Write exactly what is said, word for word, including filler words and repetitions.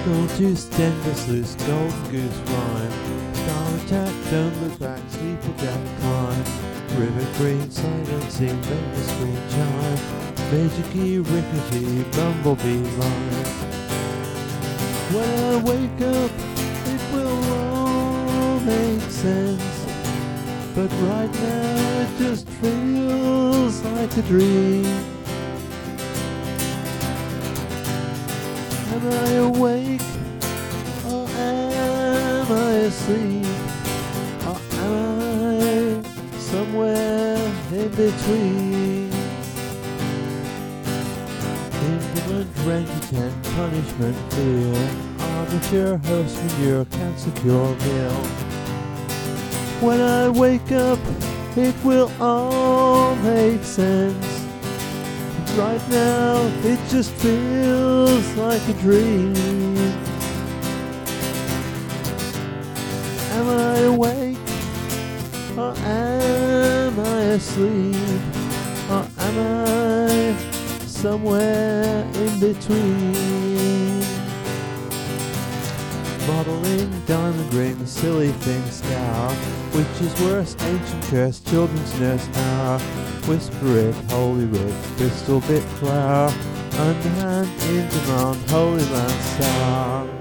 Gold juice, denders loose, golden goose rhyme. Star attack, don't look back, sleep or death climb. River green, silencing, vendor screen chime. Major key, rickety, bumblebee line. When I wake up, it will all make sense. But right now it just feels like a dream. Am I awake or am I asleep? Or am I somewhere in between? Implement, range, and punishment, fear. Armature, host, manure, can secure meal. When I wake up, it will all make sense. But right now, it just feels like a dream. Am I awake or am I asleep? Or am I somewhere in between? Modeling, diamond ring, the silly thing scour. Which is worse, ancient curse, children's nurse hour. Whisper it, holy writ, crystal bit flower. Underhand in demand, holy land star.